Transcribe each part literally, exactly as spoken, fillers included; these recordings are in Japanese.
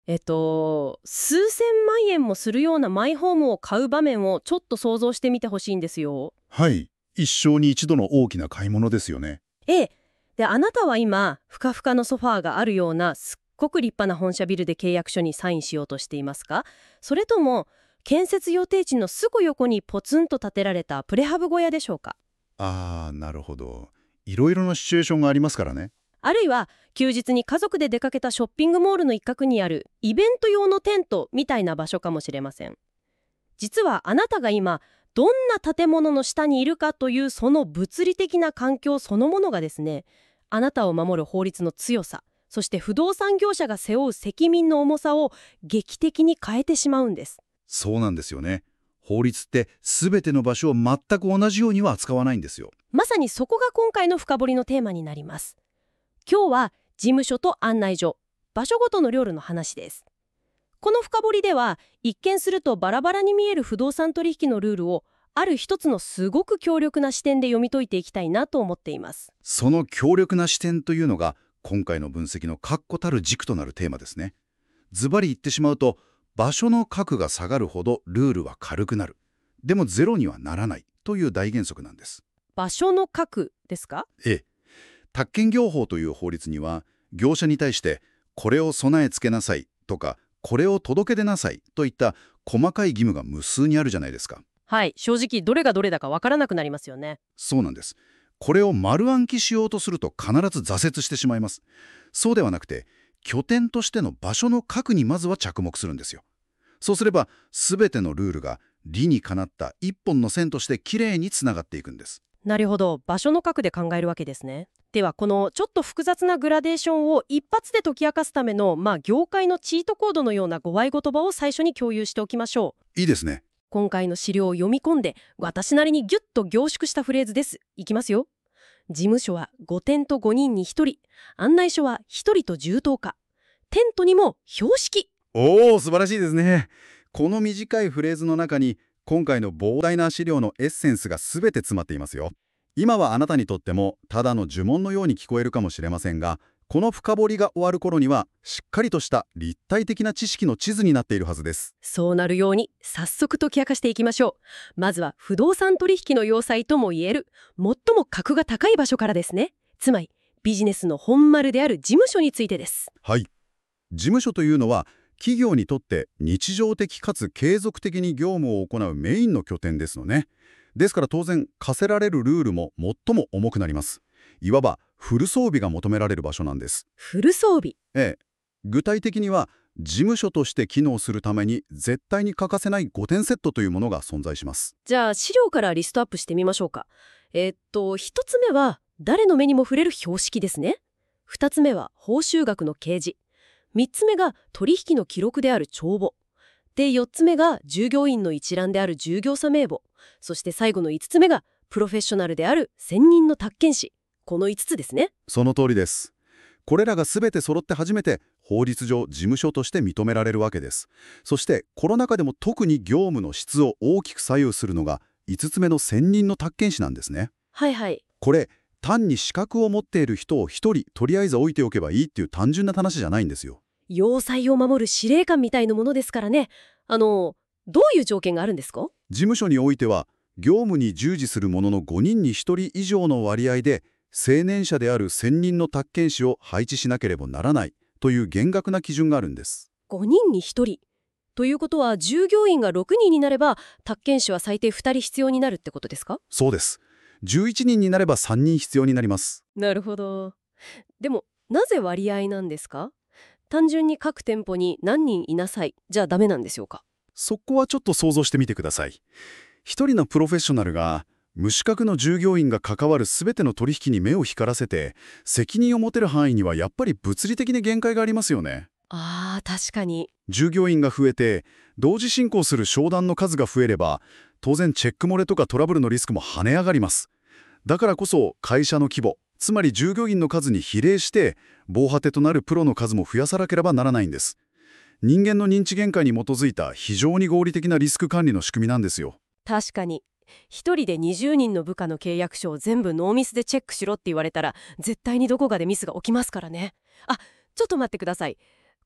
えっと、数千万円もするようなマイホームを買う場面をちょっと想像してみてほしいんですよ。 はい。一生に一度の大きな買い物ですよね。 ええ。で、あなたは今、ふかふかのソファーがあるようなすっごく立派な本社ビルで契約書にサインしようとしていますか？それとも、建設予定地のすぐ横にポツンと建てられたプレハブ小屋でしょうか？ あー、なるほど。いろいろなシチュエーションがありますからね。 あるいは休日に家族で出かけたショッピングモールの一角にあるイベント用のテントみたいな場所かもしれません。実はあなたが今どんな建物の下にいるかというその物理的な環境そのものがですね、あなたを守る法律の強さ、そして不動産業者が背負う責任の重さを劇的に変えてしまうんです。 そうなんですよね。法律って全ての場所を全く同じようには扱わないんですよ。 まさにそこが今回の深掘りのテーマになります。今日は事務所と案内所、場所ごとのルールの話です。この深掘りでは一見するとバラバラに見える不動産取引のルールをある一つのすごく強力な視点で読み解いていきたいなと思っています。 その強力な視点というのが今回の分析の確固たる軸となるテーマですね。ズバリ言ってしまうと、場所の角が下がるほどルールは軽くなる。でもゼロにはならないという大原則なんです。 場所の核ですか？ ええ。宅建業法という法律には、業者に対してこれを備え付けなさいとか、これを届け出なさいといった細かい義務が無数にあるじゃないですか。 はい、正直どれがどれだかわからなくなりますよね。 そうなんです。これを丸暗記しようとすると必ず挫折してしまいます。そうではなくて、拠点としての場所の核にまずは着目するんですよ。そうすれば、すべてのルールが理にかなった一本の線としてきれいにつながっていくんです。 なるほど、場所の核で考えるわけですね。ではこのちょっと複雑なグラデーションを一発で解き明かすための、まあ業界のチートコードのようなご合言葉を最初に共有しておきましょう。 いいですね。 今回の資料を読み込んで私なりにギュッと凝縮したフレーズです。いきますよ。事務所はごてんとごにんにひとり、案内所はひとりとじゅうとうか、テントにも標識。 おー、素晴らしいですね。この短いフレーズの中に、今回の膨大な資料のエッセンスが全て詰まっていますよ。今はあなたにとってもただの呪文のように聞こえるかもしれませんが、この深掘りが終わる頃にはしっかりとした立体的な知識の地図になっているはずです。 そうなるように早速解き明かしていきましょう。まずは不動産取引の要塞ともいえる最も格が高い場所からですね。つまりビジネスの本丸である事務所についてです。 はい。事務所というのは、企業にとって日常的かつ継続的に業務を行うメインの拠点ですのね。ですから当然課せられるルールも最も重くなります。いわばフル装備が求められる場所なんです。 フル装備。 ええ。具体的には、事務所として機能するために絶対に欠かせないごてんセットというものが存在します。 じゃあ資料からリストアップしてみましょうか。えーっとひとつめは誰の目にも触れる標識ですね。ふたつめは報酬額の掲示。みっつめが取引の記録である帳簿。でよっつめが従業員の一覧である従業者名簿。そして最後のいつつめがプロフェッショナルである専任の宅建士。このいつつですね。 その通りです。これらが全て揃って初めて法律上事務所として認められるわけです。そしてコロナ禍でも特に業務の質を大きく左右するのがいつつめの専任の宅建士なんですね。 はいはい。 これ、単に資格を持っている人をひとりとりあえず置いておけばいいっていう単純な話じゃないんですよ。 要塞を守る司令官みたいなものですからね。あのどういう条件があるんですか？ 事務所においては、業務に従事する者のごにんにひとり以上の割合で青年者である専任の宅建士を配置しなければならないという厳格な基準があるんです。 ごにんにひとり。ということは従業員がろくにんになれば宅建士は最低ふたり必要になるってことですか？ そうです。じゅういちにんになればさんにん必要になります。 なるほど。でもなぜ割合なんですか？単純に各店舗に何人いなさいじゃダメなんでしょうか？ そこはちょっと想像してみてください。一人のプロフェッショナルが無資格の従業員が関わる全ての取引に目を光らせて責任を持てる範囲にはやっぱり物理的に限界がありますよね。 あー、確かに。 従業員が増えて同時進行する商談の数が増えれば、当然チェック漏れとかトラブルのリスクも跳ね上がります。だからこそ会社の規模、つまり従業員の数に比例して防波堤となるプロの数も増やさなければならないんです。人間の認知限界に基づいた非常に合理的なリスク管理の仕組みなんですよ。 確かに。一人でにじゅうにんの部下の契約書を全部ノーミスでチェックしろって言われたら絶対にどこかでミスが起きますからね。あ、ちょっと待ってください。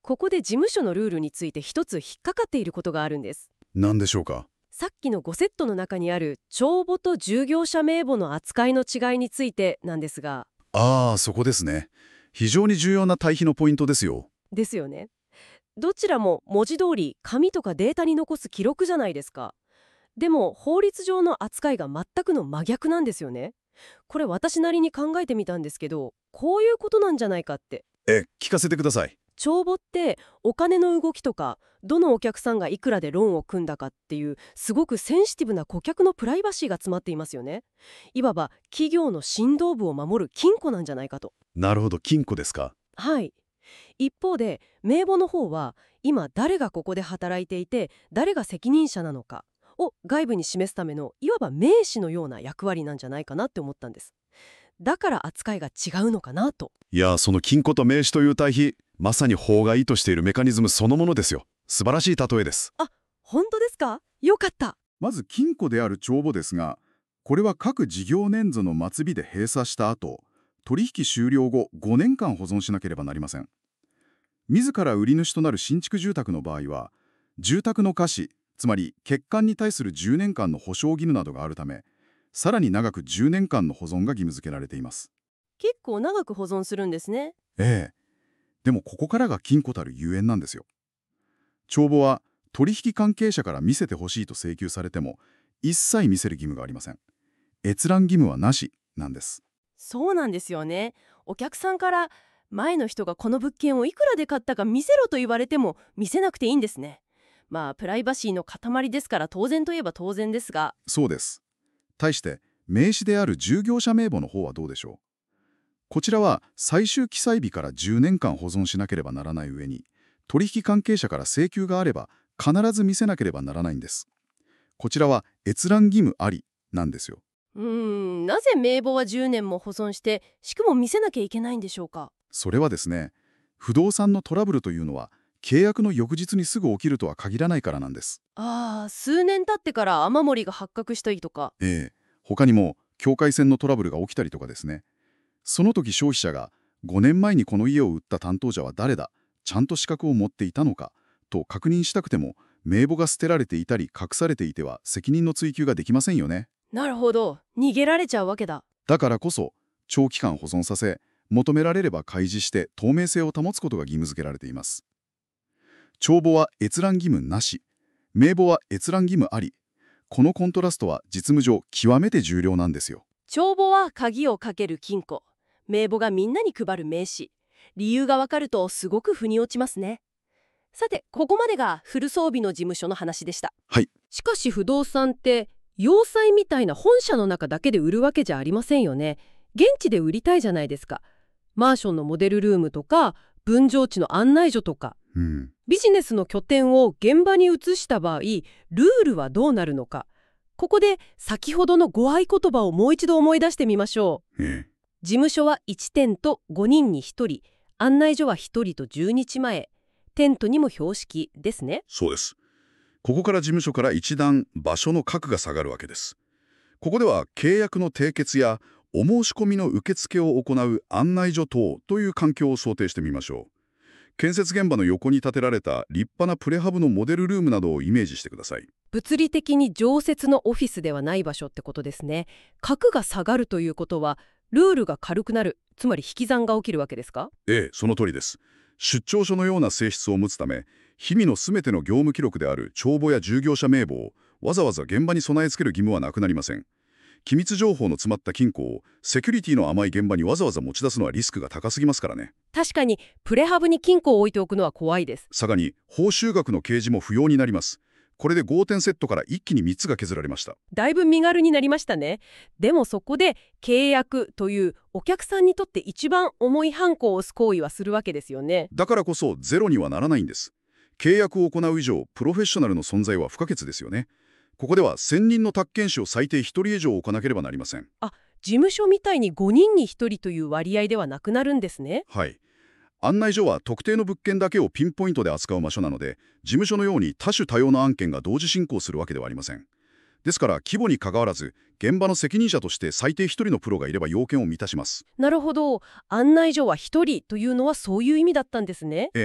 ここで事務所のルールについて一つ引っかかっていることがあるんです。 何でしょうか？ さっきのごセットの中にある帳簿と従業者名簿の扱いの違いについてなんですが。 ああ、そこですね。非常に重要な対比のポイントですよ。 ですよね。どちらも文字通り紙とかデータに残す記録じゃないですか。でも法律上の扱いが全くの真逆なんですよね。これ私なりに考えてみたんですけど、こういうことなんじゃないかって。 え、聞かせてください。 帳簿ってお金の動きとか、どのお客さんがいくらでローンを組んだかっていうすごくセンシティブな顧客のプライバシーが詰まっていますよね。いわば企業の心臓部を守る金庫なんじゃないかと。 なるほど、金庫ですか。 はい。一方で名簿の方は今誰がここで働いていて誰が責任者なのかを外部に示すためのいわば名詞のような役割なんじゃないかなって思ったんです。だから扱いが違うのかなと。 いや、その金庫と名詞という対比、まさに法が意図しているメカニズムそのものですよ。素晴らしい例えです。 あ、本当ですか？よかった。 まず金庫である帳簿ですが、これは各事業年度の末尾で閉鎖した後、取引終了後ごねんかん保存しなければなりません。自ら売り主となる新築住宅の場合は、住宅の瑕疵、つまり欠陥に対するじゅうねんかんの保証義務などがあるため、さらに長くじゅうねんかんの保存が義務付けられています。 結構長く保存するんですね。 ええ。でもここからが金庫たるゆえんなんですよ。帳簿は取引関係者から見せてほしいと請求されても、一切見せる義務がありません。閲覧義務はなしなんです。 そうなんですよね。お客さんから前の人がこの物件をいくらで買ったか見せろと言われても見せなくていいんですね。まあプライバシーの塊ですから当然といえば当然ですが。 そうです。対して名詞である従業者名簿の方はどうでしょう。こちらは最終記載日からじゅうねんかん保存しなければならない上に、取引関係者から請求があれば必ず見せなければならないんです。こちらは閲覧義務ありなんですよ。 うーん、なぜ名簿はじゅうねんも保存してしかも見せなきゃいけないんでしょうか。 それはですね、不動産のトラブルというのは契約の翌日にすぐ起きるとは限らないからなんです。 ああ、数年経ってから雨漏りが発覚したりとか。 ええ、他にも境界線のトラブルが起きたりとかですね。その時消費者がごねんまえにこの家を売った担当者は誰だ、ちゃんと資格を持っていたのかと確認したくても、名簿が捨てられていたり隠されていては責任の追及ができませんよね。 なるほど、逃げられちゃうわけだ。 だからこそ長期間保存させ、求められれば開示して透明性を保つことが義務付けられています。帳簿は閲覧義務なし、名簿は閲覧義務あり。このコントラストは実務上極めて重要なんですよ。 帳簿は鍵をかける金庫、名簿がみんなに配る名刺。理由がわかるとすごく腑に落ちますね。さて、ここまでがフル装備の事務所の話でした。 はい。 しかし不動産って要塞みたいな本社の中だけで売るわけじゃありませんよね。現地で売りたいじゃないですか。マンションのモデルルームとか分譲地の案内所とか、 うん、 ビジネスの拠点を現場に移した場合、ルールはどうなるのか。ここで先ほどのご合言葉をもう一度思い出してみましょう。 ええ、 事務所はいちてんとごにんにひとり、案内所はひとりとじゅうにちまえ、テントにも標識ですね。 そうです。ここから事務所から一段場所の格が下がるわけです。ここでは契約の締結やお申し込みの受付を行う案内所等という環境を想定してみましょう。建設現場の横に建てられた立派なプレハブのモデルルームなどをイメージしてください。 物理的に常設のオフィスではない場所ってことですね。格が下がるということは、ルールが軽くなる、つまり引き算が起きるわけですか？ ええ、その通りです。出張書のような性質を持つため、日々のすべての業務記録である帳簿や従業者名簿をわざわざ現場に備え付ける義務はなくなりません。機密情報の詰まった金庫をセキュリティの甘い現場にわざわざ持ち出すのはリスクが高すぎますからね。 確かにプレハブに金庫を置いておくのは怖いです。 さらに報酬額の掲示も不要になります。これでごてんセットから一気にみっつが削られました。 だいぶ身軽になりましたね。でもそこで契約というお客さんにとって一番重いハンコを押す行為はするわけですよね。 だからこそゼロにはならないんです。契約を行う以上、プロフェッショナルの存在は不可欠ですよね。ここでは専任の宅建士を最低ひとり以上置かなければなりません。 あ、事務所みたいにごにんにひとりという割合ではなくなるんですね。 はい。案内所は特定の物件だけをピンポイントで扱う場所なので、事務所のように多種多様な案件が同時進行するわけではありません。ですから規模に関わらず、現場の責任者として最低ひとりのプロがいれば要件を満たします。 なるほど。案内所はひとりというのはそういう意味だったんですね。 ええ。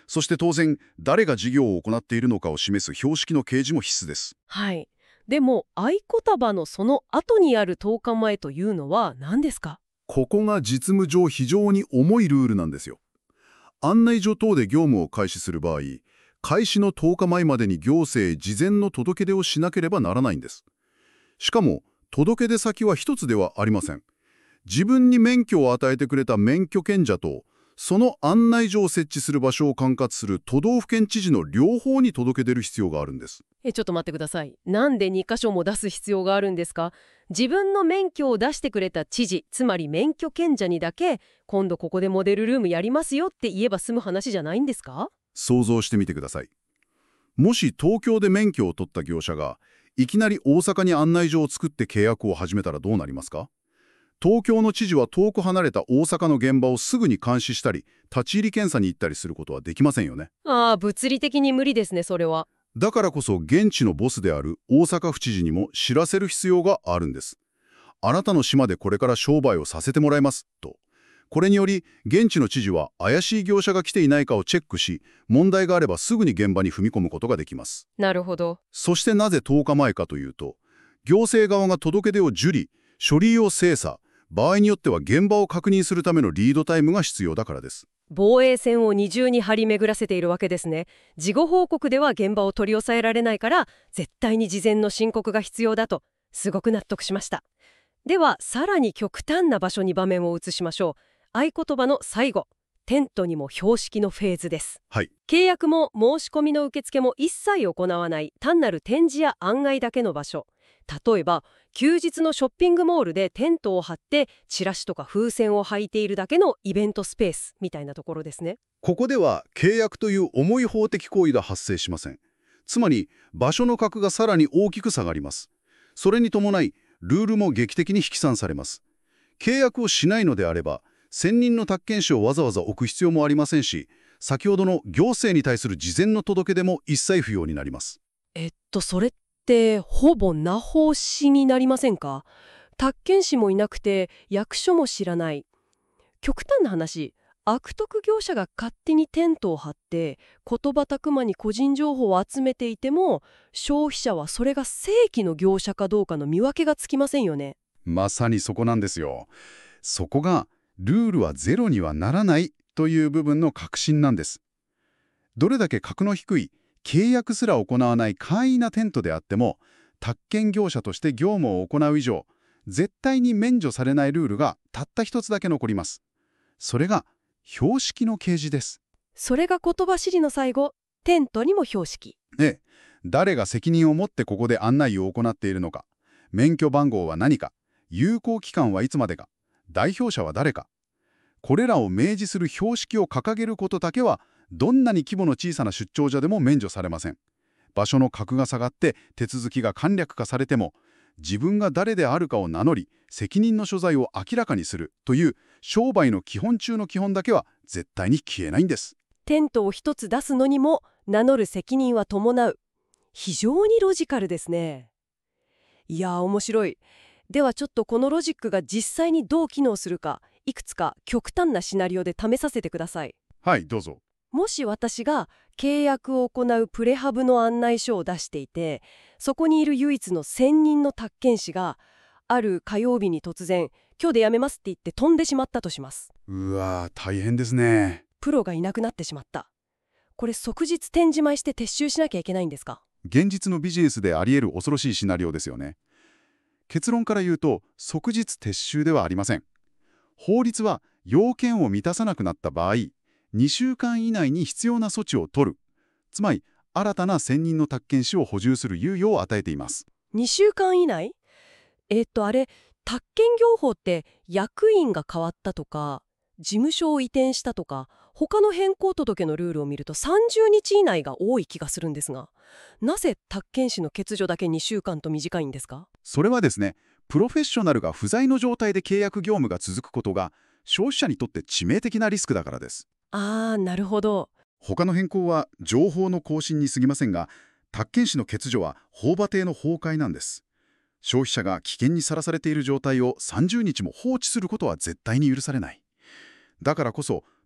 そして当然、誰が事業を行っているのかを示す標識の掲示も必須です。 はい。でも合言葉のその後にあるとおかまえというのは何ですか？ ここが実務上非常に重いルールなんですよ。案内所等で業務を開始する場合、開始のとおかまえまでに行政事前の届け出をしなければならないんです。しかも、届け出先は一つではありません。自分に免許を与えてくれた免許権者と、その案内所を設置する場所を管轄する都道府県知事の両方に届け出る必要があるんです。 え、ちょっと待ってください。なんでに箇所も出す必要があるんですか？自分の免許を出してくれた知事、つまり免許権者にだけ、今度ここでモデルルームやりますよって言えば済む話じゃないんですか？ 想像してみてください。もし東京で免許を取った業者が、いきなり大阪に案内所を作って契約を始めたらどうなりますか？東京の知事は遠く離れた大阪の現場をすぐに監視したり、立ち入り検査に行ったりすることはできませんよね。 ああ、物理的に無理ですね、それは。 だからこそ現地のボスである大阪府知事にも知らせる必要があるんです。あなたの島でこれから商売をさせてもらいますと。これにより現地の知事は怪しい業者が来ていないかをチェックし、問題があればすぐに現場に踏み込むことができます。 なるほど。 そしてなぜとおかまえかというと、行政側が届け出を受理、書類を精査、場合によっては現場を確認するためのリードタイムが必要だからです。 防衛線を二重に張り巡らせているわけですね。事後報告では現場を取り押さえられないから、絶対に事前の申告が必要だと、すごく納得しました。では、さらに極端な場所に場面を移しましょう。合言葉の最後、テントにも標識のフェーズです。 はい。 契約も申し込みの受付も一切行わない単なる展示や案内だけの場所。例えば休日のショッピングモールでテントを張ってチラシとか風船を履いているだけのイベントスペースみたいなところですね。 ここでは契約という重い法的行為が発生しません。つまり場所の格がさらに大きく下がります。それに伴いルールも劇的に引き算されます。契約をしないのであれば専任の宅建士をわざわざ置く必要もありませんし、先ほどの行政に対する事前の届け出も一切不要になります。 えっとそれってほぼ名奉しになりませんか？宅建士もいなくて役所も知らない。極端な話、悪徳業者が勝手にテントを張って言葉巧まに個人情報を集めていても、消費者はそれが正規の業者かどうかの見分けがつきませんよね。 まさにそこなんですよ。そこがルールはゼロにはならないという部分の核心なんです。どれだけ格の低い契約すら行わない簡易なテントであっても、宅建業者として業務を行う以上、絶対に免除されないルールがたった一つだけ残ります。それが標識の掲示です。 それが言葉尻の最後、テントにも標識。 ええ、誰が責任を持ってここで案内を行っているのか、免許番号は何か、有効期間はいつまでか、代表者は誰か。これらを明示する標識を掲げることだけは、どんなに規模の小さな出張所でも免除されません。場所の格が下がって手続きが簡略化されても、自分が誰であるかを名乗り、責任の所在を明らかにするという商売の基本中の基本だけは絶対に消えないんです。 テントを一つ出すのにも名乗る責任は伴う。非常にロジカルですね。いやー面白い。ではちょっとこのロジックが実際にどう機能するか、いくつか極端なシナリオで試させてください。 はい、どうぞ。 もし私が契約を行うプレハブの案内書を出していて、そこにいる唯一の専任の宅建士がある火曜日に突然今日で辞めますって言って飛んでしまったとします。 うわー、大変ですね。 プロがいなくなってしまった。これ即日展示前して撤収しなきゃいけないんですか？ 現実のビジネスであり得る恐ろしいシナリオですよね。結論から言うと即日撤収ではありません。法律は要件を満たさなくなった場合、にしゅうかん以内に必要な措置を取る。つまり新たな専任の宅建士を補充する猶予を与えています。 にしゅうかん以内？えっとあれ、宅建業法って役員が変わったとか事務所を移転したとか他の変更届のルールを見るとさんじゅうにち以内が多い気がするんですが、なぜ宅建士の欠如だけにしゅうかんと短いんですか？ それはですね、プロフェッショナルが不在の状態で契約業務が続くことが消費者にとって致命的なリスクだからです。 あー、なるほど。 他の変更は情報の更新に過ぎませんが、宅建士の欠如は法場定の崩壊なんです。消費者が危険にさらされている状態をさんじゅうにちも放置することは絶対に許されない。だからこそ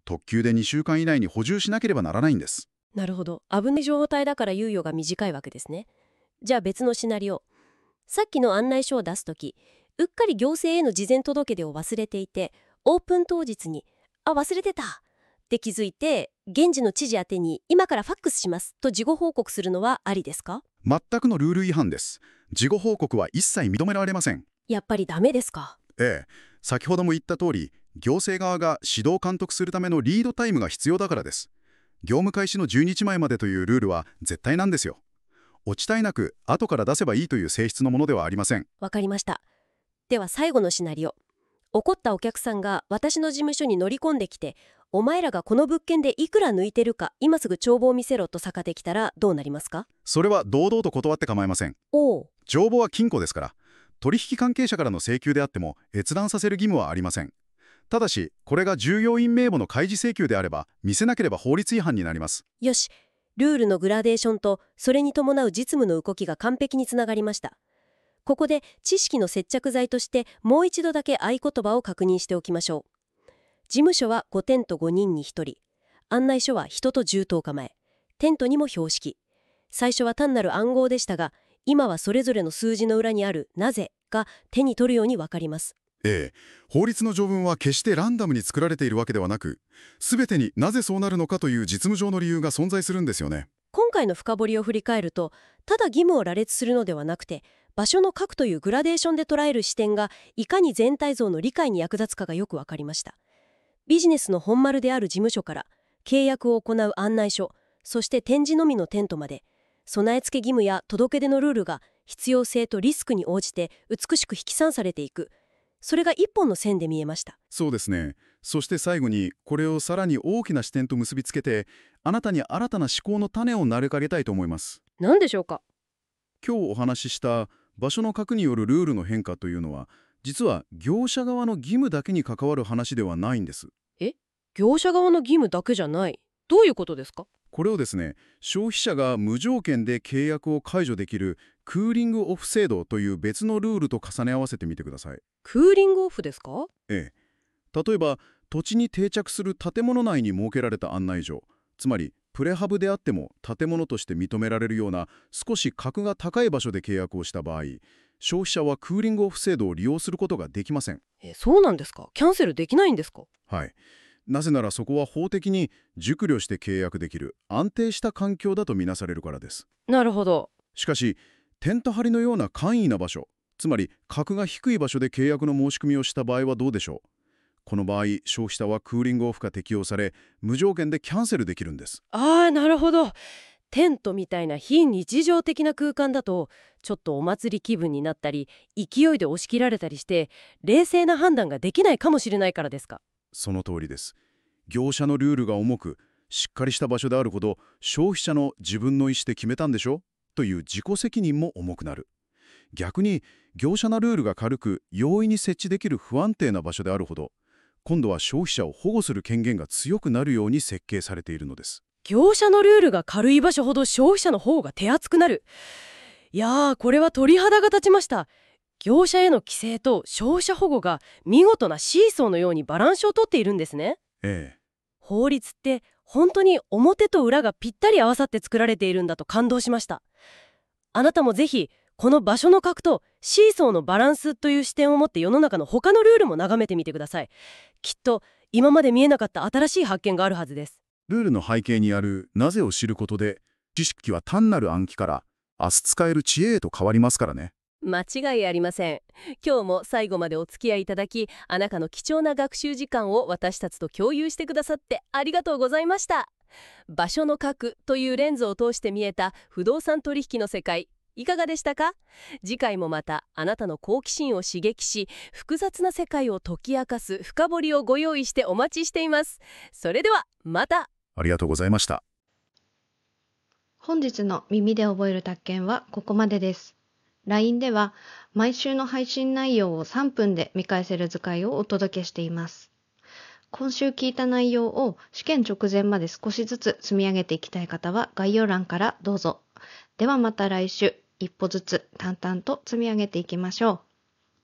特急でにしゅうかん以内に補充しなければならないんです。 なるほど。危ない状態だから猶予が短いわけですね。じゃあ別のシナリオ。さっきの案内書を出すとき、うっかり行政への事前届け出を忘れていて、オープン当日に、あ、忘れてたって気づいて、現地の知事宛てに今からファックスしますと事後報告するのはありですか？ 全くのルール違反です。事後報告は一切認められません。 やっぱりダメですか？ ええ、先ほども言った通り、行政側が指導監督するためのリードタイムが必要だからです。業務開始のじゅうにちまえまでというルールは絶対なんですよ。落ちたいなく後から出せばいいという性質のものではありません。 わかりました。では最後のシナリオ。怒ったお客さんが私の事務所に乗り込んできて、お前らがこの物件でいくら抜いてるか今すぐ帳簿を見せろと逆てきたらどうなりますか？ それは堂々と断って構いません。 おお。 帳簿は金庫ですから、取引関係者からの請求であっても閲覧させる義務はありません。ただし、これが従業員名簿の開示請求であれば、見せなければ法律違反になります。 よし。ルールのグラデーションとそれに伴う実務の動きが完璧につながりました。ここで知識の接着剤としてもう一度だけ合言葉を確認しておきましょう。事務所はごテントごにんにひとり。案内書は人と銃刀構え。テントにも標識。最初は単なる暗号でしたが、今はそれぞれの数字の裏にあるなぜが手に取るようにわかります。 ええ、法律の条文は決してランダムに作られているわけではなく、全てになぜそうなるのかという実務上の理由が存在するんですよね。 今回の深掘りを振り返ると、ただ義務を羅列するのではなくて、場所の核というグラデーションで捉える視点がいかに全体像の理解に役立つかがよくわかりました。ビジネスの本丸である事務所から契約を行う案内書、そして展示のみのテントまで、備え付け義務や届け出のルールが必要性とリスクに応じて美しく引き算されていく。それが一本の線で見えました。 そうですね。そして最後にこれをさらに大きな視点と結びつけて、あなたに新たな思考の種を投げかけたいと思います。 何でしょうか？ 今日お話しした場所の核によるルールの変化というのは、実は業者側の義務だけに関わる話ではないんです。 え？業者側の義務だけじゃない。どういうことですか？ これをですね、消費者が無条件で契約を解除できるクーリングオフ制度という別のルールと重ね合わせてみてください。 クーリングオフですか？ ええ。例えば、土地に定着する建物内に設けられた案内所、つまりプレハブであっても建物として認められるような少し格が高い場所で契約をした場合、消費者はクーリングオフ制度を利用することができません。 え、そうなんですか？キャンセルできないんですか？ はい。なぜならそこは法的に熟慮して契約できる安定した環境だとみなされるからです。 なるほど。 しかし、テント張りのような簡易な場所、つまり格が低い場所で契約の申し込みをした場合はどうでしょう。この場合、消費者はクーリングオフが適用され、無条件でキャンセルできるんです。 ああ、なるほど。テントみたいな非日常的な空間だと、ちょっとお祭り気分になったり、勢いで押し切られたりして、冷静な判断ができないかもしれないからですか？ その通りです。業者のルールが重く、しっかりした場所であるほど、消費者の自分の意思で決めたんでしょという自己責任も重くなる。逆に、業者のルールが軽く、容易に設置できる不安定な場所であるほど、今度は消費者を保護する権限が強くなるように設計されているのです。 業者のルールが軽い場所ほど消費者の方が手厚くなる。いやー、これは鳥肌が立ちました。業者への規制と消費者保護が見事なシーソーのようにバランスをとっているんですね。 ええ。 法律って本当に表と裏がぴったり合わさって作られているんだと感動しました。あなたもぜひこの場所の核とシーソーのバランスという視点を持って世の中の他のルールも眺めてみてください。きっと今まで見えなかった新しい発見があるはずです。 ルールの背景にあるなぜを知ることで、知識は単なる暗記から明日使える知恵へと変わりますからね。 間違いありません。今日も最後までお付き合いいただき、あなたの貴重な学習時間を私たちと共有してくださってありがとうございました。場所の核というレンズを通して見えた不動産取引の世界、いかがでしたか？次回もまたあなたの好奇心を刺激し、複雑な世界を解き明かす深掘りをご用意してお待ちしています。それではまた。 ありがとうございました。 本日の耳で覚える宅建はここまでです。ライン では毎週の配信内容をさんぷんで見返せる図解をお届けしています。今週聞いた内容を試験直前まで少しずつ積み上げていきたい方は概要欄からどうぞ。ではまた来週、一歩ずつ淡々と積み上げていきましょう。